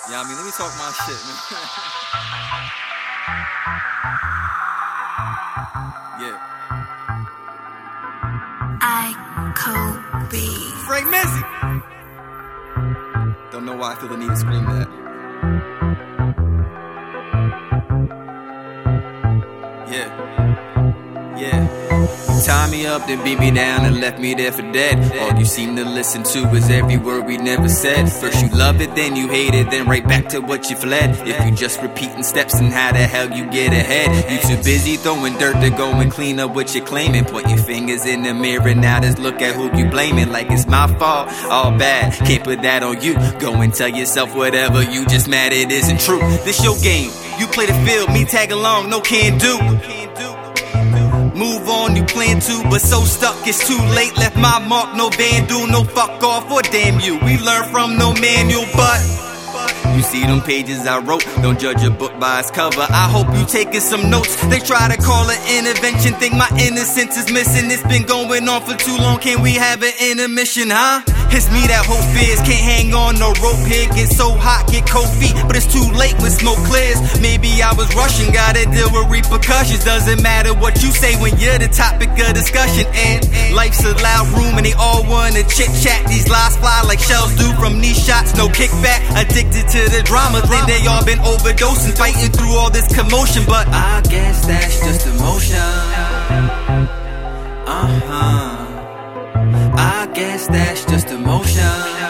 Yeah, I mean, let me talk my shit, man. Yeah. Kobe. Frank Mizzy. Don't know why I feel the need to scream that. Yeah. Tie me up, then beat me down and left me there for dead. All you seem to listen to is every word we never said. First you loved it, then you hated, then right back to what you fled. If you just repeating steps and how the hell you get ahead. You too busy throwing dirt to go and clean up what you're claiming. Point your fingers in the mirror, now just look at who you blaming. Like it's my fault, all bad, can't put that on you. Go and tell yourself whatever, you just mad it isn't true. This your game, you play the field, me tag along, no can do. Move on, you plan to, but so stuck it's too late. Left my mark, no vandal, no fuck off or damn you. We learn from no manual, but you see them pages I wrote, don't judge a book by its cover. I hope you taking some notes. They try to call it intervention, think my innocence is missing. It's been going on for too long, can we have an intermission, huh? It's me that hope fears, can't hang on no rope here. Get so hot, get cold feet, but it's too late when smoke clears. Maybe I was rushing, gotta deal with repercussions. Doesn't matter what you say when you're the topic of discussion. And life's a loud room and they all wanna chit chat. These lies fly like shells do from these shots, no kickback. Addicted to the drama, think they all been overdosing, fighting through all this commotion. But I guess that's just emotion. I guess that's just emotion.